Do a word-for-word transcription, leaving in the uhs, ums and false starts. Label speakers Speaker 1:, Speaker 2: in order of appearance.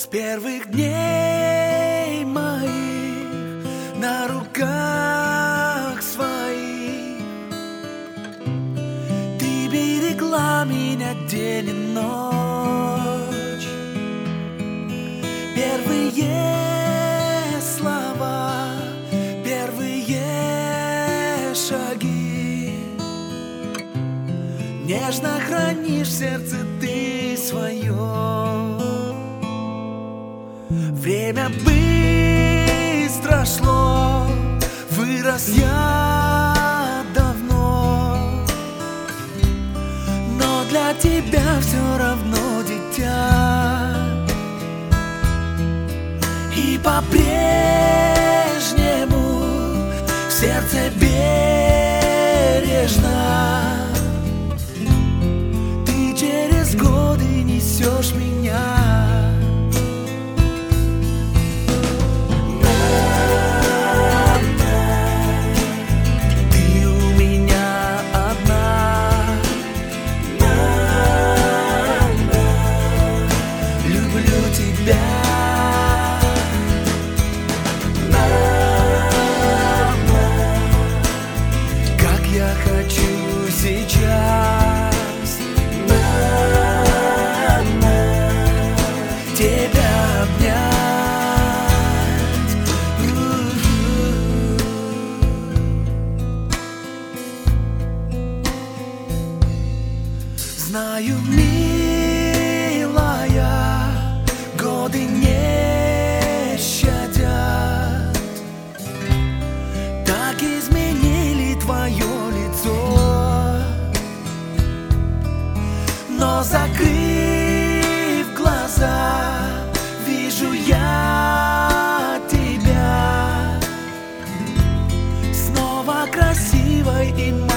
Speaker 1: С первых дней моих на руках своих ты берегла меня день и ночь. Первые слова, первые шаги нежно хранишь в сердце ты свое. Время быстро шло, вырос я давно, но для тебя все равно дитя. И по-прежнему в сердце бережно ты через годы несешь меня. Сейчас тебя обнять. Знаю, милая, годы не щадят, так изменили твое лицо. Но закрыв глаза, вижу я тебя снова красивой и